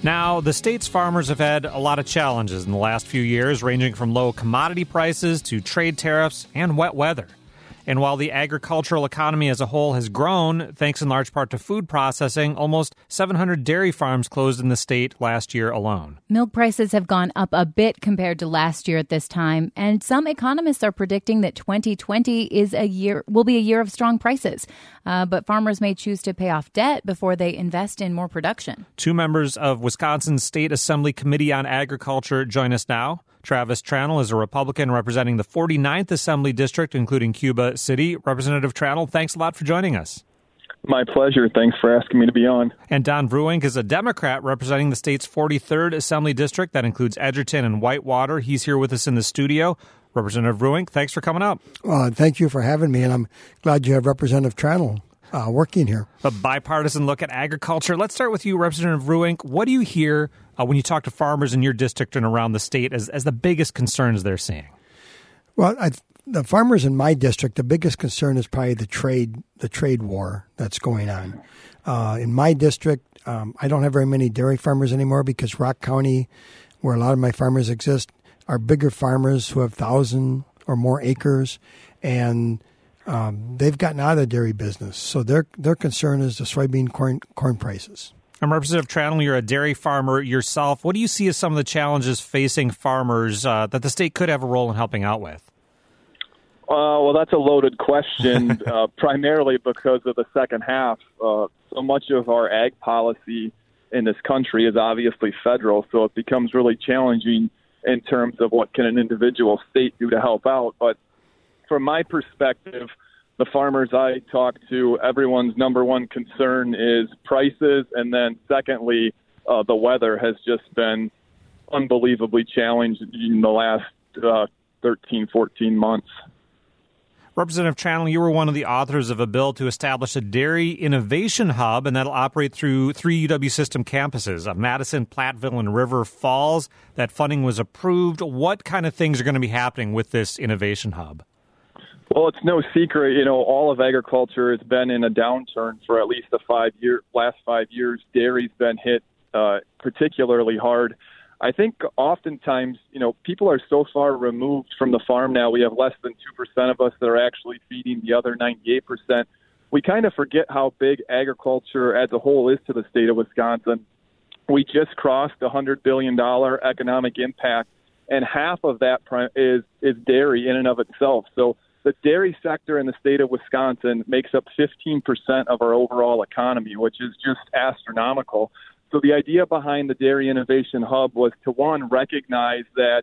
Now, the state's farmers have had a lot of challenges in the last few years, ranging from low commodity prices to trade tariffs and wet weather. And while the agricultural economy as a whole has grown, thanks in large part to food processing, almost 700 dairy farms closed in the state last year alone. Milk prices have gone up a bit compared to last year at this time, and some economists are predicting that 2020 will be a year of strong prices. But farmers may choose to pay off debt before they invest in more production. Two members of Wisconsin's State Assembly Committee on Agriculture join us now. Travis Tranel is a Republican representing the 49th Assembly District, including Cuba City. Representative Tranel, thanks a lot for joining us. My pleasure. Thanks for asking me to be on. And Don Vruwink is a Democrat representing the state's 43rd Assembly District. That includes Edgerton and Whitewater. He's here with us in the studio. Representative Vruwink, thanks for coming up. Thank you for having me, and I'm glad you have Representative Tranel working here. A bipartisan look at agriculture. Let's start with you, Representative Vruwink. What do you hear when you talk to farmers in your district and around the state as the biggest concerns they're seeing? Well, the farmers in my district, the biggest concern is probably the trade war that's going on. In my district, I don't have very many dairy farmers anymore because Rock County, where a lot of my farmers exist, are bigger farmers who have 1,000 or more acres, and they've gotten out of the dairy business. So their concern is the soybean corn prices. And Representative Tranel, you're a dairy farmer yourself. What do you see as some of the challenges facing farmers that the state could have a role in helping out with? Well, that's a loaded question, primarily because of the second half. So much of our ag policy in this country is obviously federal, so it becomes really challenging in terms of what can an individual state do to help out. But from my perspective, the farmers I talk to, everyone's number one concern is prices, and then secondly, the weather has just been unbelievably challenged in the last 13, 14 months. Representative Tranel, you were one of the authors of a bill to establish a dairy innovation hub, and that'll operate through 3 UW system campuses, Madison, Platteville, and River Falls. That funding was approved. What kind of things are going to be happening with this innovation hub? Well, it's no secret, all of agriculture has been in a downturn for at least the last 5 years. Dairy's been hit particularly hard. I think oftentimes, people are so far removed from the farm now. We have less than 2% of us that are actually feeding the other 98%. We kind of forget how big agriculture as a whole is to the state of Wisconsin. We just crossed $100 billion economic impact, and half of that is dairy in and of itself. So the dairy sector in the state of Wisconsin makes up 15% of our overall economy, which is just astronomical. So the idea behind the Dairy Innovation Hub was to, one, recognize that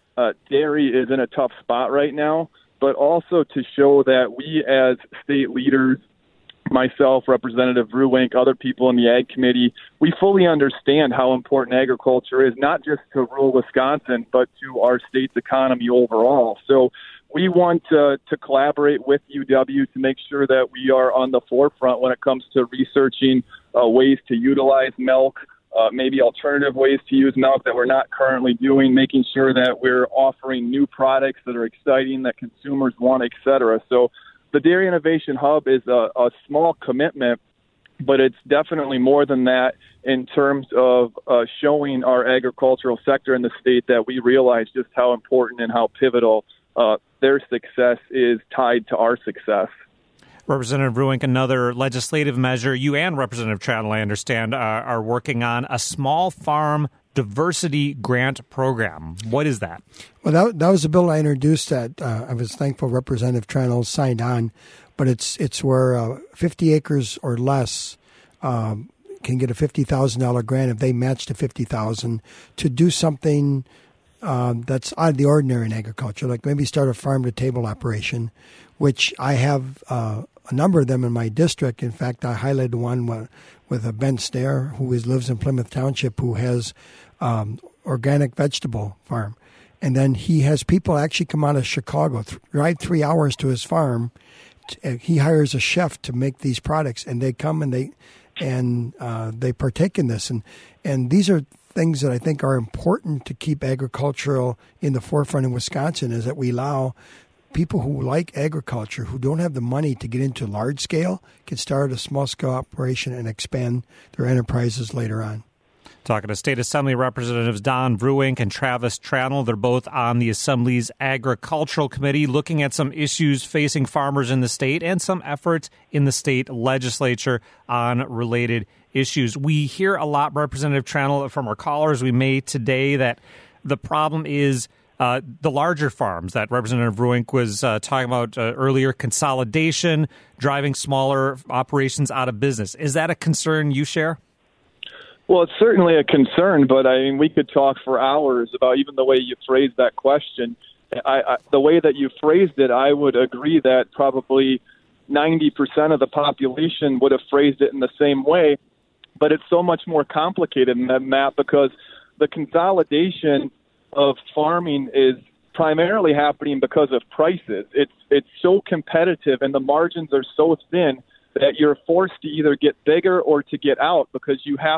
dairy is in a tough spot right now, but also to show that we as state leaders, myself, Representative Vruwink, other people in the Ag Committee, we fully understand how important agriculture is, not just to rural Wisconsin, but to our state's economy overall. So we want to collaborate with UW to make sure that we are on the forefront when it comes to researching ways to utilize milk, maybe alternative ways to use milk that we're not currently doing, making sure that we're offering new products that are exciting, that consumers want, et cetera. So the Dairy Innovation Hub is a small commitment, but it's definitely more than that in terms of showing our agricultural sector in the state that we realize just how important and how pivotal their success is tied to our success. Representative Vruwink, another legislative measure you and Representative Tranel, I understand, are working on, a small farm diversity grant program. What is that? Well, that was a bill I introduced that I was thankful Representative Tranel signed on, but it's where 50 acres or less can get a $50,000 grant if they match to $50,000 to do something that's out of the ordinary in agriculture, like maybe start a farm-to-table operation, which I have a number of them in my district. In fact, I highlighted one with Ben Stair, who lives in Plymouth Township, who has organic vegetable farm. And then he has people actually come out of Chicago, drive 3 hours to his farm. He hires a chef to make these products, and they come and they partake in this. And these are things that I think are important to keep agricultural in the forefront in Wisconsin, is that we allow people who like agriculture, who don't have the money to get into large scale, can start a small scale operation and expand their enterprises later on. Talking to State Assembly Representatives Don Vruwink and Travis Tranel. They're both on the Assembly's Agricultural Committee, looking at some issues facing farmers in the state and some efforts in the state legislature on related issues. We hear a lot, Representative Tranel, from our callers we made today that the problem is the larger farms that Representative Vruwink was talking about earlier, consolidation, driving smaller operations out of business. Is that a concern you share? Well, it's certainly a concern, but I mean, we could talk for hours about even the way you phrased that question. The way that you phrased it, I would agree that probably 90% of the population would have phrased it in the same way, but it's so much more complicated than that, Matt, because the consolidation of farming is primarily happening because of prices. It's so competitive and the margins are so thin that you're forced to either get bigger or to get out, because you have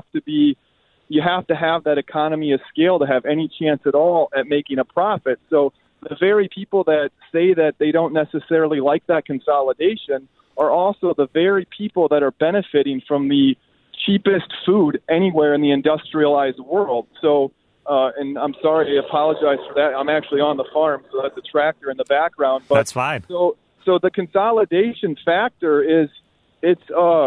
to have that economy of scale to have any chance at all at making a profit. So the very people that say that they don't necessarily like that consolidation are also the very people that are benefiting from the cheapest food anywhere in the industrialized world. So, and I'm sorry, I apologize for that. I'm actually on the farm, so that's a tractor in the background. But that's fine. So the consolidation factor is, it's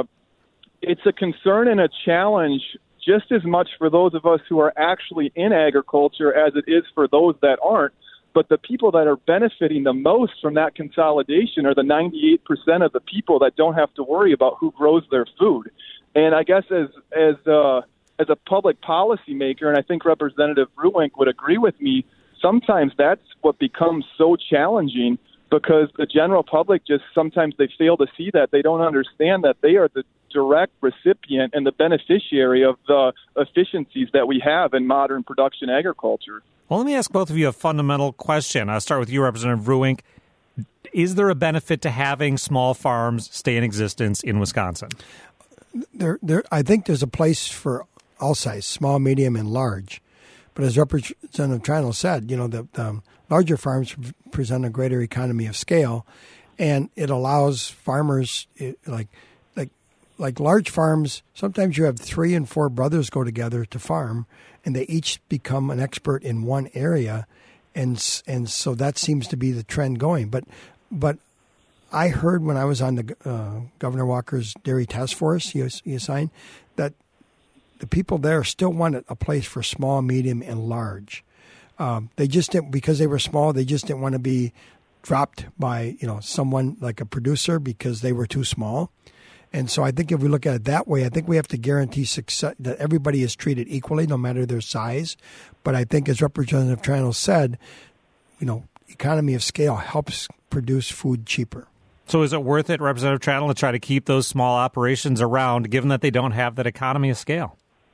a concern and a challenge just as much for those of us who are actually in agriculture as it is for those that aren't. But the people that are benefiting the most from that consolidation are the 98% of the people that don't have to worry about who grows their food. And I guess as a public policy maker, and I think Representative Vruwink would agree with me, sometimes that's what becomes so challenging, because the general public just sometimes they fail to see that. They don't understand that they are the direct recipient and the beneficiary of the efficiencies that we have in modern production agriculture. Well, let me ask both of you a fundamental question. I'll start with you, Representative Vruwink. Is there a benefit to having small farms stay in existence in Wisconsin? I think there's a place for all size, small, medium, and large. But as Representative Tranel said, the larger farms present a greater economy of scale, and it allows farmers like large farms. Sometimes you have 3 and 4 brothers go together to farm, and they each become an expert in one area, and so that seems to be the trend going. But I heard when I was on the Governor Walker's Dairy Task Force he assigned, that the people there still wanted a place for small, medium, and large. They just didn't, because they were small, they just didn't want to be dropped by someone like a producer because they were too small. And so I think if we look at it that way, I think we have to guarantee success, that everybody is treated equally no matter their size. But I think, as Representative Tranel said, economy of scale helps produce food cheaper. So is it worth it, Representative Tranel, to try to keep those small operations around, given that they don't have that economy of scale?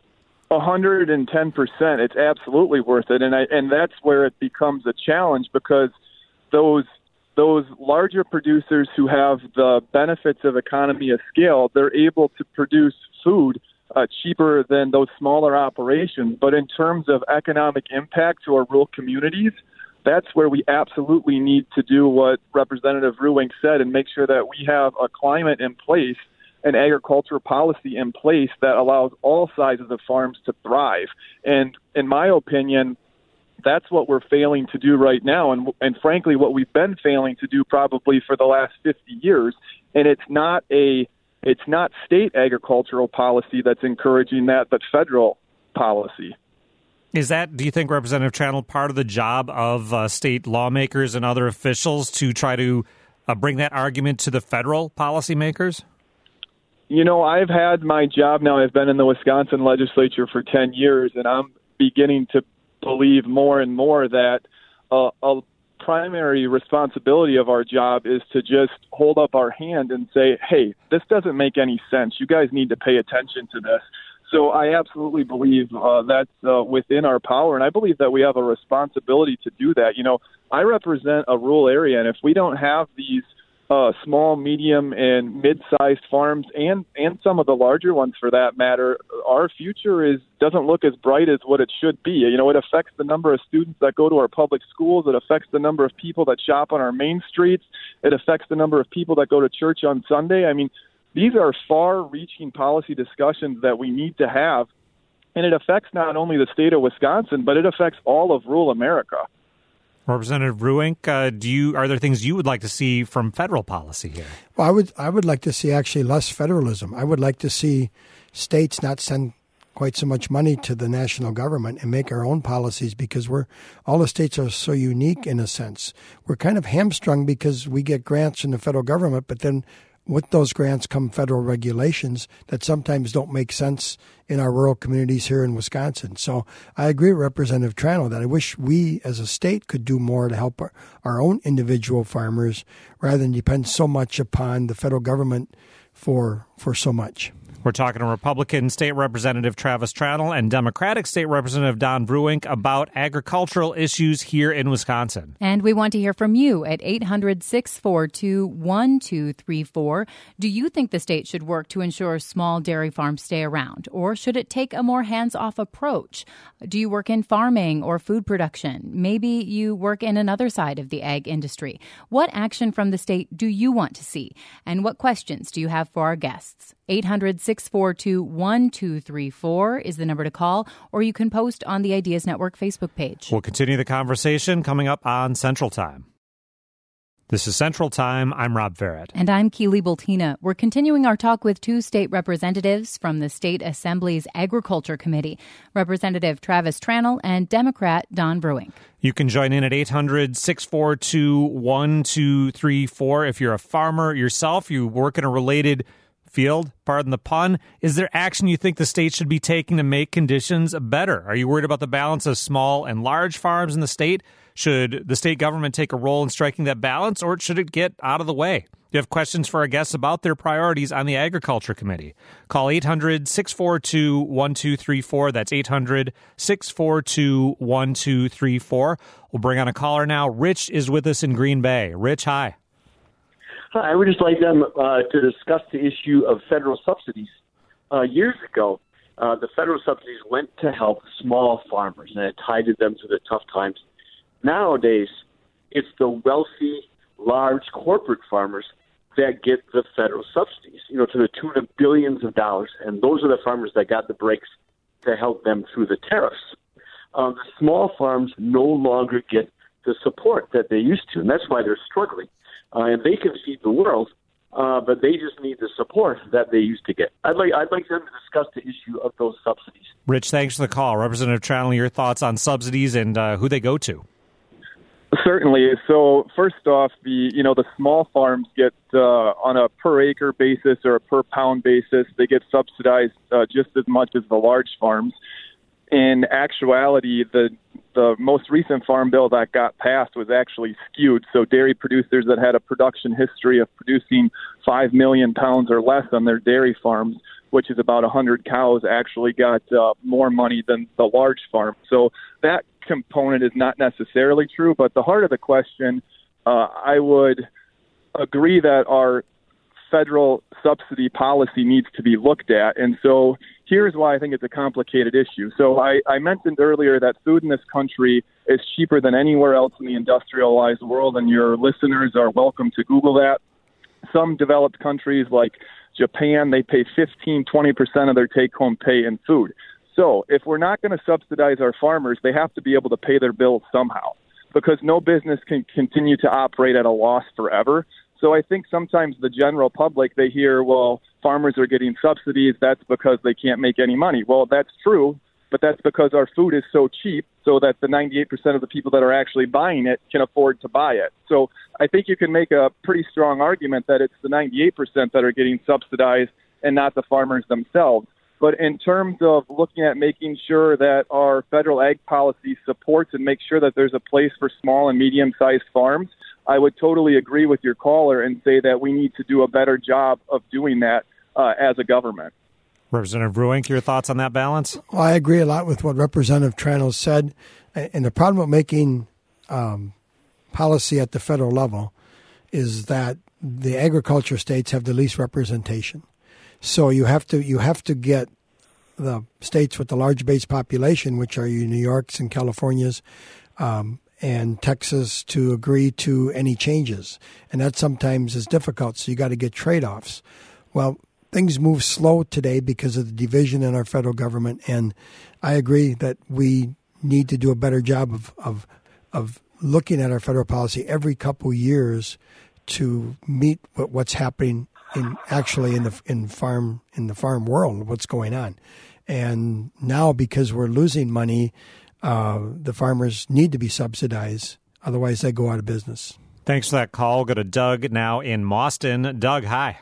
110%. It's absolutely worth it, and that's where it becomes a challenge, because those larger producers who have the benefits of economy of scale, they're able to produce food cheaper than those smaller operations. But in terms of economic impact to our rural communities, that's where we absolutely need to do what Representative Vruwink said and make sure that we have a climate in place, an agricultural policy in place that allows all sizes of farms to thrive. And in my opinion, that's what we're failing to do right now, and frankly, what we've been failing to do probably for the last 50 years. And it's not state agricultural policy that's encouraging that, but federal policy. Is that, do you think, Representative Tranel, part of the job of state lawmakers and other officials to try to bring that argument to the federal policymakers? I've had my job now. I've been in the Wisconsin legislature for 10 years, and I'm beginning to believe more and more that a primary responsibility of our job is to just hold up our hand and say, hey, this doesn't make any sense. You guys need to pay attention to this. So I absolutely believe that's within our power, and I believe that we have a responsibility to do that. I represent a rural area, and if we don't have these small, medium, and mid-sized farms, and some of the larger ones for that matter, our future doesn't look as bright as what it should be. It affects the number of students that go to our public schools. It affects the number of people that shop on our main streets. It affects the number of people that go to church on Sunday. I mean, these are far-reaching policy discussions that we need to have. And it affects not only the state of Wisconsin, but it affects all of rural America. Representative Ruink, are there things you would like to see from federal policy here? Well, I would like to see actually less federalism. I would like to see states not send quite so much money to the national government and make our own policies, because all the states are so unique in a sense. We're kind of hamstrung because we get grants from the federal government, but then with those grants come federal regulations that sometimes don't make sense in our rural communities here in Wisconsin. So I agree with Representative Tranel that I wish we as a state could do more to help our own individual farmers rather than depend so much upon the federal government for so much. We're talking to Republican State Representative Travis Tranel and Democratic State Representative Don Vruwink about agricultural issues here in Wisconsin. And we want to hear from you at 800-642-1234. Do you think the state should work to ensure small dairy farms stay around, or should it take a more hands-off approach? Do you work in farming or food production? Maybe you work in another side of the ag industry. What action from the state do you want to see? And what questions do you have for our guests? 800-642-1234 is the number to call, or you can post on the Ideas Network Facebook page. We'll continue the conversation coming up on Central Time. This is Central Time. I'm Rob Farrett. And I'm Keely Bultina. We're continuing our talk with two state representatives from the State Assembly's Agriculture Committee, Representative Travis Tranel and Democrat Don Vruwink. You can join in at 800-642-1234. If you're a farmer yourself, you work in a related field, pardon the pun. Is there action you think the state should be taking to make conditions better? Are you worried about the balance of small and large farms in the state? Should the state government take a role in striking that balance, or should it get out of the way? You have questions for our guests about their priorities on the Agriculture Committee. Call 800-642-1234. That's 800-642-1234. We'll bring on a caller now. Rich is with us in Green Bay. Rich, hi. I would just like them to discuss the issue of federal subsidies. Years ago, the federal subsidies went to help small farmers, and it tided them through the tough times. Nowadays, it's the wealthy, large corporate farmers that get the federal subsidies, to the tune of billions of dollars, and those are the farmers that got the breaks to help them through the tariffs. The small farms no longer get the support that they used to, and that's why they're struggling. And they can feed the world, but they just need the support that they used to get. I'd like them to discuss the issue of those subsidies. Rich, thanks for the call. Representative Tranel, your thoughts on subsidies and who they go to? Certainly. So first off, the small farms get on a per acre basis or a per pound basis, they get subsidized just as much as the large farms. In actuality, the most recent farm bill that got passed was actually skewed. So dairy producers that had a production history of producing 5 million pounds or less on their dairy farms, which is about 100 cows, actually got more money than the large farm. So that component is not necessarily true. But the heart of the question, I would agree that our federal subsidy policy needs to be looked at. And so here's why I think it's a complicated issue. So I mentioned earlier that food in this country is cheaper than anywhere else in the industrialized world, and your listeners are welcome to Google that. Some developed countries like Japan, they pay 15-20% of their take-home pay in food. So if we're not going to subsidize our farmers, they have to be able to pay their bills somehow, because no business can continue to operate at a loss forever. So I think sometimes the general public, they hear, well, farmers are getting subsidies. That's because they can't make any money. Well, that's true, but that's because our food is so cheap so that the 98% of the people that are actually buying it can afford to buy it. So I think you can make a pretty strong argument that it's the 98% that are getting subsidized and not the farmers themselves. But in terms of looking at making sure that our federal ag policy supports and makes sure that there's a place for small and medium-sized farms, I would totally agree with your caller and say that we need to do a better job of doing that as a government. Representative Vruwink, your thoughts on that balance? Well, I agree a lot with what Representative Tranel said. And the problem with making policy at the federal level is that the agriculture states have the least representation. So you have to get the states with the large base population, which are your New Yorks and Californias, and Texas, to agree to any changes. And that sometimes is difficult, so you got to get trade-offs. Well, things move slow today because of the division in our federal government, and I agree that we need to do a better job of looking at our federal policy every couple years to meet what's happening in the farm world, what's going on. And now, because we're losing money, the farmers need to be subsidized. Otherwise, they go out of business. Thanks for that call. We'll go to Doug now in Mauston. Doug, hi.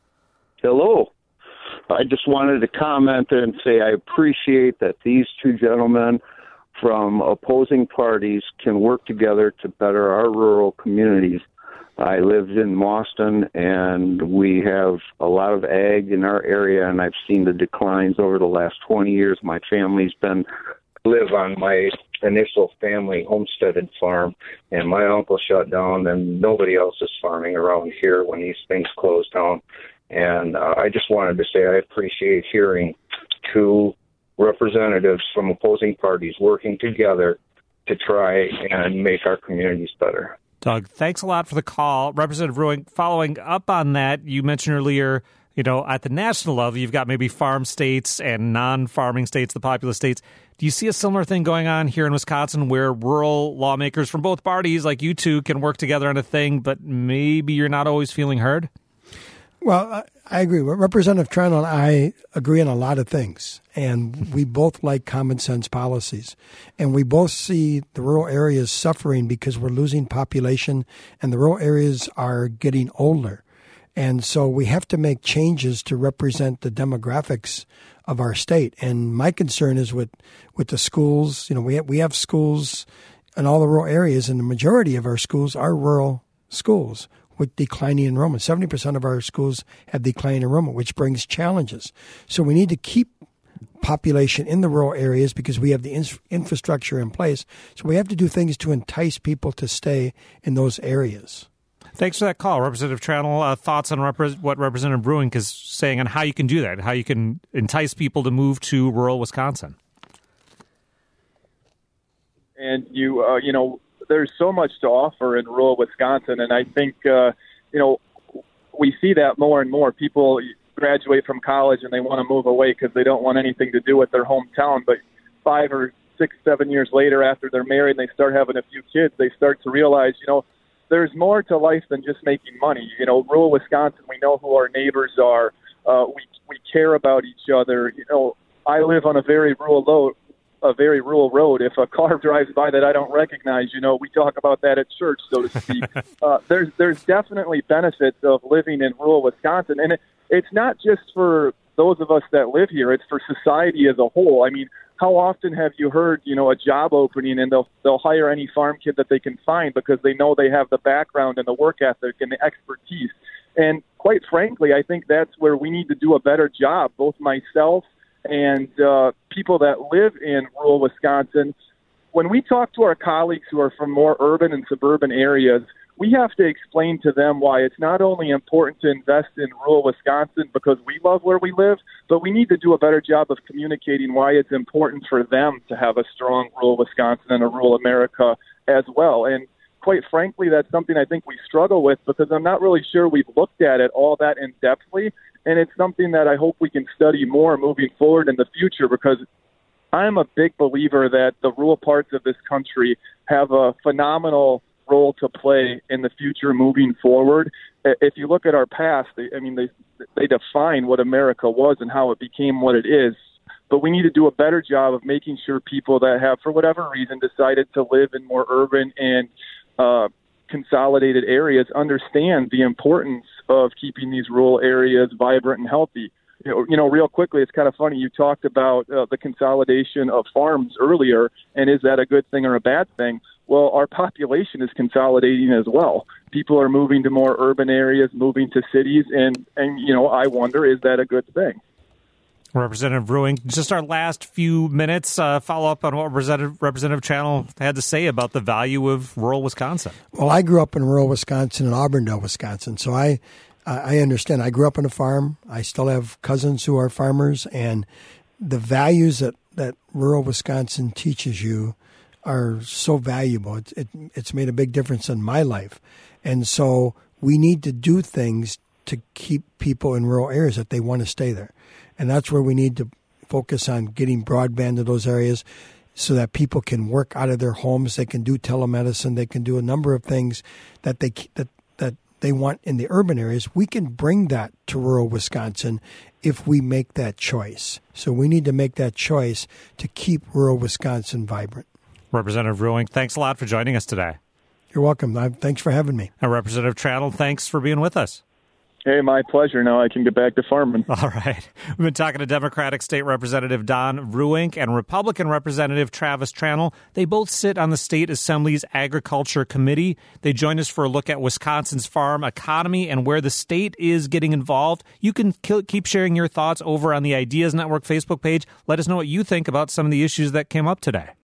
Hello. I just wanted to comment and say I appreciate that these two gentlemen from opposing parties can work together to better our rural communities. I lived in Mauston, and we have a lot of ag in our area, and I've seen the declines over the last 20 years. My family's live on my initial family homesteaded farm, and my uncle shut down, and nobody else is farming around here when these things closed down. And I just wanted to say I appreciate hearing two representatives from opposing parties working together to try and make our communities better. Doug, thanks a lot for the call. Representative Ruing, following up on that, you mentioned earlier, at the national level, you've got maybe farm states and non-farming states, the populous states. Do you see a similar thing going on here in Wisconsin where rural lawmakers from both parties, like you two, can work together on a thing, but maybe you're not always feeling heard? Well, I agree. Representative Tranel and I agree on a lot of things, and we both like common sense policies. And we both see the rural areas suffering because we're losing population, and the rural areas are getting older. And so we have to make changes to represent the demographics of our state. And my concern is with the schools. We have schools in all the rural areas, and the majority of our schools are rural schools with declining enrollment. 70% of our schools have declining enrollment, which brings challenges. So we need to keep population in the rural areas because we have the infrastructure in place. So we have to do things to entice people to stay in those areas. Thanks for that call. Representative Tranel, thoughts on what Representative Ruing is saying on how you can do that, how you can entice people to move to rural Wisconsin? And there's so much to offer in rural Wisconsin, and I think, we see that more and more. People graduate from college and they want to move away because they don't want anything to do with their hometown. But 5 or 6, 7 years later, after they're married and they start having a few kids, they start to realize, there's more to life than just making money. Rural Wisconsin, we know who our neighbors are. We care about each other. I live on a very rural road. If a car drives by that I don't recognize, we talk about that at church, so to speak. There's definitely benefits of living in rural Wisconsin. And it's not just for those of us that live here. It's for society as a whole. I mean, how often have you heard, a job opening and they'll hire any farm kid that they can find because they know they have the background and the work ethic and the expertise. And quite frankly, I think that's where we need to do a better job, both myself and people that live in rural Wisconsin. When we talk to our colleagues who are from more urban and suburban areas, we have to explain to them why it's not only important to invest in rural Wisconsin because we love where we live, but we need to do a better job of communicating why it's important for them to have a strong rural Wisconsin and a rural America as well. And quite frankly, that's something I think we struggle with because I'm not really sure we've looked at it all that in-depthly. And it's something that I hope we can study more moving forward in the future because I'm a big believer that the rural parts of this country have a phenomenal role to play in the future moving forward. If you look at our past, they define what America was and how it became what it is. But we need to do a better job of making sure people that have, for whatever reason, decided to live in more urban and consolidated areas understand the importance of keeping these rural areas vibrant and healthy. Real quickly, it's kind of funny. You talked about the consolidation of farms earlier, and is that a good thing or a bad thing? Well, our population is consolidating as well. People are moving to more urban areas, moving to cities, and I wonder, is that a good thing? Representative Ruing, just our last few minutes, follow up on what Representative Tranel had to say about the value of rural Wisconsin. Well, I grew up in rural Wisconsin, in Auburndale, Wisconsin, so I understand. I grew up on a farm. I still have cousins who are farmers, and the values that rural Wisconsin teaches you are so valuable. It's made a big difference in my life. And so we need to do things to keep people in rural areas that they want to stay there. And that's where we need to focus on getting broadband to those areas so that people can work out of their homes. They can do telemedicine. They can do a number of things that they want in the urban areas. We can bring that to rural Wisconsin if we make that choice. So we need to make that choice to keep rural Wisconsin vibrant. Representative Ruink, thanks a lot for joining us today. You're welcome. Thanks for having me. And Representative Tranel, thanks for being with us. Hey, my pleasure. Now I can get back to farming. All right. We've been talking to Democratic State Representative Don Ruink and Republican Representative Travis Tranel. They both sit on the State Assembly's Agriculture Committee. They joined us for a look at Wisconsin's farm economy and where the state is getting involved. You can keep sharing your thoughts over on the Ideas Network Facebook page. Let us know what you think about some of the issues that came up today.